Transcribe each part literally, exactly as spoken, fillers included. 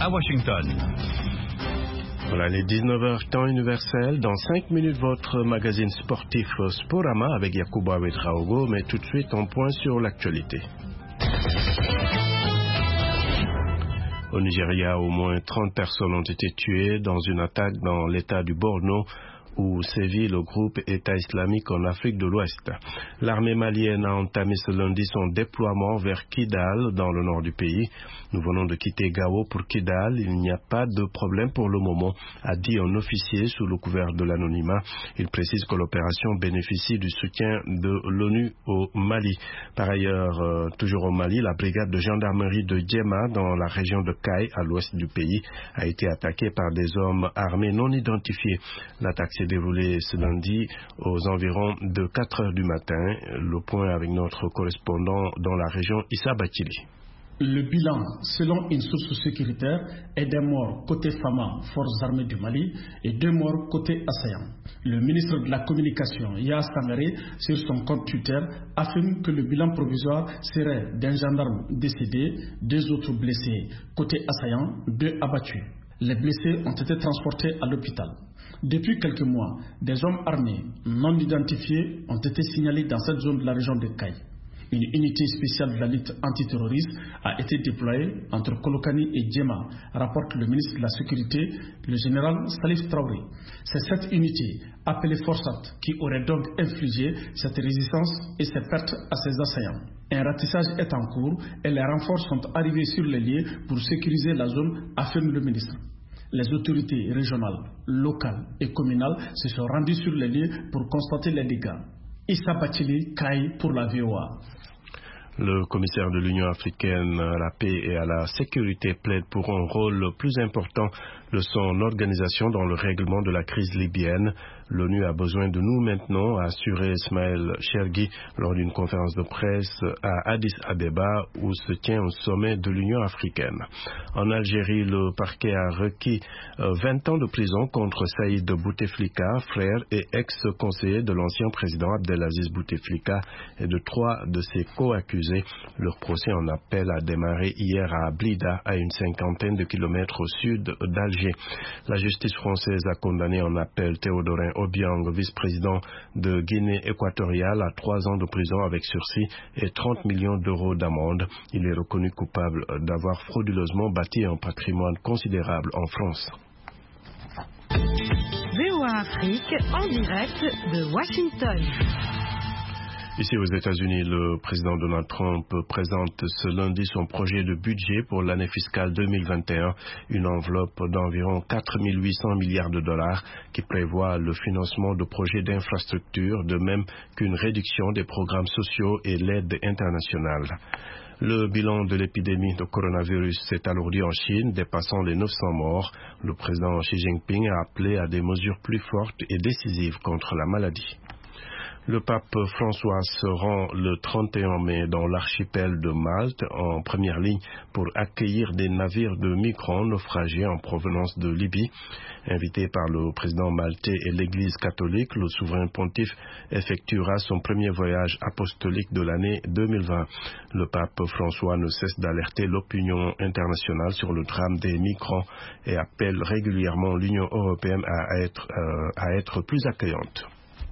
à Washington. Voilà les dix-neuf heures temps universel. Dans cinq minutes, votre magazine sportif Sporama avec Yacouba Ouedraogo. Mais tout de suite, un point sur l'actualité. Au Nigeria, au moins trente personnes ont été tuées dans une attaque dans l'état du Borno où sévit le groupe État islamique en Afrique de l'Ouest. L'armée malienne a entamé ce lundi son déploiement vers Kidal, dans le nord du pays. Nous venons de quitter Gao pour Kidal. Il n'y a pas de problème pour le moment, a dit un officier sous le couvert de l'anonymat. Il précise que l'opération bénéficie du soutien de l'ONU au Mali. Par ailleurs, euh, toujours au Mali, la brigade de gendarmerie de Djema, dans la région de Kai, à l'ouest du pays, a été attaquée par des hommes armés non identifiés. L'attaque s'est déroulée ce lundi aux environs de quatre heures du matin. Le point avec notre correspondant dans la région, Issa Bakili. Le bilan, selon une source sécuritaire, est d'un mort côté Fama, forces armées du Mali, et deux morts côté Assayan. Le ministre de la Communication, Yahya Sangare, sur son compte Twitter, affirme que le bilan provisoire serait d'un gendarme décédé, deux autres blessés côté Assayan, deux abattus. Les blessés ont été transportés à l'hôpital. Depuis quelques mois, des hommes armés non identifiés ont été signalés dans cette zone de la région de Kai. Une unité spéciale de la lutte antiterroriste a été déployée entre Kolokani et Djema, rapporte le ministre de la Sécurité, le général Salif Traoré. C'est cette unité, appelée Forsat, qui aurait donc infligé cette résistance et ces pertes à ses assaillants. Un ratissage est en cours et les renforts sont arrivés sur les lieux pour sécuriser la zone, affirme le ministre. Les autorités régionales, locales et communales se sont rendues sur les lieux pour constater les dégâts. Issa Bachili, Kai pour la V O A. Le commissaire de l'Union africaine à la paix et à la sécurité plaide pour un rôle plus important de son organisation dans le règlement de la crise libyenne. L'ONU a besoin de nous maintenant, a assuré Ismaël Chergui lors d'une conférence de presse à Addis Abeba où se tient un sommet de l'Union africaine. En Algérie, le parquet a requis vingt ans de prison contre Saïd Bouteflika, frère et ex-conseiller de l'ancien président Abdelaziz Bouteflika et de trois de ses co-accusés. Leur procès en appel a démarré hier à Blida, à une cinquantaine de kilomètres au sud d'Alger. La justice française a condamné en appel Théodorin Obiang, vice-président de Guinée équatoriale, à trois ans de prison avec sursis et trente millions d'euros d'amende. Il est reconnu coupable d'avoir frauduleusement bâti un patrimoine considérable en France. V O A Afrique en direct de Washington. Ici aux États-Unis, le président Donald Trump présente ce lundi son projet de budget pour l'année fiscale deux mille vingt et un, une enveloppe d'environ quatre mille huit cents milliards de dollars qui prévoit le financement de projets d'infrastructure, de même qu'une réduction des programmes sociaux et l'aide internationale. Le bilan de l'épidémie de coronavirus s'est alourdi en Chine, dépassant les neuf cents morts. Le président Xi Jinping a appelé à des mesures plus fortes et décisives contre la maladie. Le pape François se rend le trente et un mai dans l'archipel de Malte en première ligne pour accueillir des navires de migrants naufragés en provenance de Libye. Invité par le président maltais et l'Église catholique, le souverain pontife effectuera son premier voyage apostolique de l'année deux mille vingt. Le pape François ne cesse d'alerter l'opinion internationale sur le drame des migrants et appelle régulièrement l'Union européenne à être, euh, à être plus accueillante.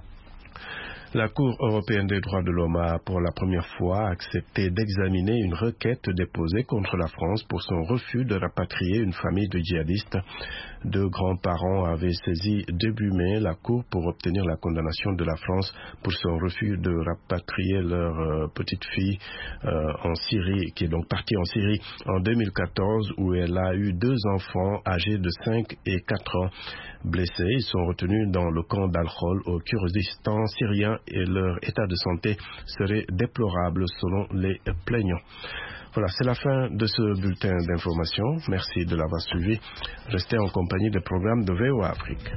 La Cour européenne des droits de l'homme a pour la première fois accepté d'examiner une requête déposée contre la France pour son refus de rapatrier une famille de djihadistes. Deux grands-parents avaient saisi début mai la Cour pour obtenir la condamnation de la France pour son refus de rapatrier leur euh, petite fille euh, en Syrie, qui est donc partie en Syrie en deux mille quatorze, où elle a eu deux enfants âgés de cinq et quatre ans. Blessés, ils sont retenus dans le camp d'Al-Khol au Kurdistan syrien et leur état de santé serait déplorable selon les plaignants. Voilà, c'est la fin de ce bulletin d'information. Merci de l'avoir suivi. Restez en compagnie des programmes de V O A Afrique.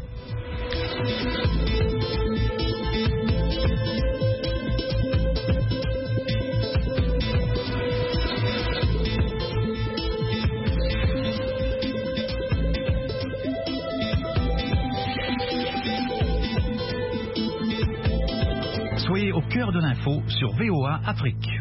Soyez au cœur de l'info sur V O A Afrique.